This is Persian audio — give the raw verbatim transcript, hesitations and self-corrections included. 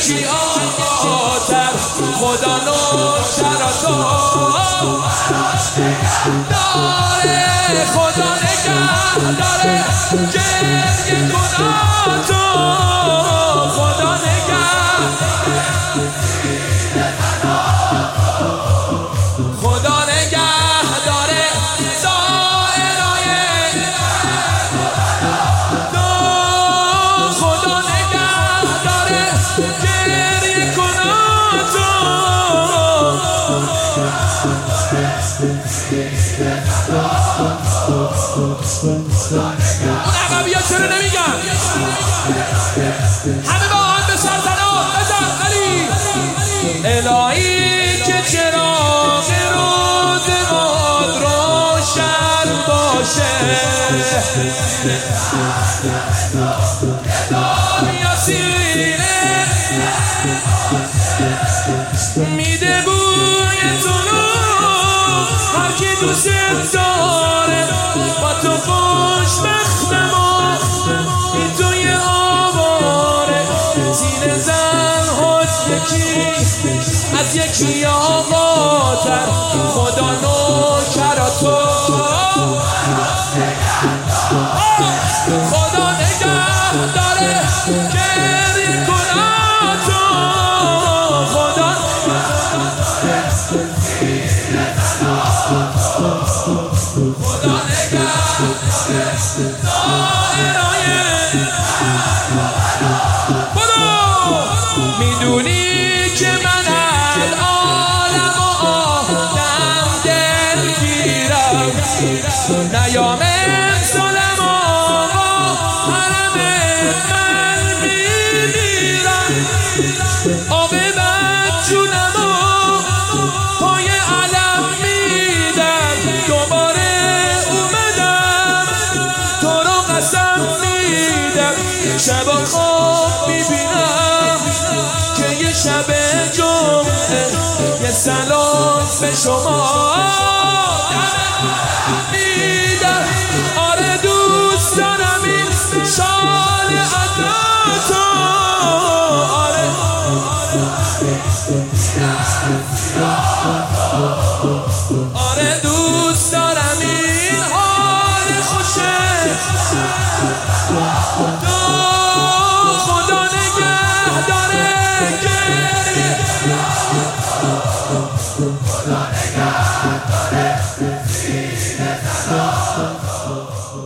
یکی آقاتر خدا نوکراتو داره، خدا نگه داره گریه کناتو، خدا نگه خدا نگه داره دائرای دو، خدا نگه داره گریه کناتو. اون عقبی ها چرا نمیگن؟ همه با هم به سلطنات بزن علی. الهی که چراغ روزگار روشن باشه، یا سینه میده بوی تو رو هر کی دوست داره، با تو خوشبختم و این توی آواره، زیر زن خود یکی از یکی آقاتر خدا نوکراتو، خدا نگه داره گریه کناتو، خدا خدا نگه داره میدونی که من العالم و آدم دلگیرم، نیام ظلم آقا حرم من میمیرم، عاقبت جونم و پای علم میدم، دوباره اومدم تو رو قسم میدم، شب خواب میبینم که یه شب جمعه یه سلام به شما میدم. آره دوست دارم این شال عداتو، آره آره دوست دارم این حال خوشه تو، خدا نگه داره گریه خدا نگه داره سینه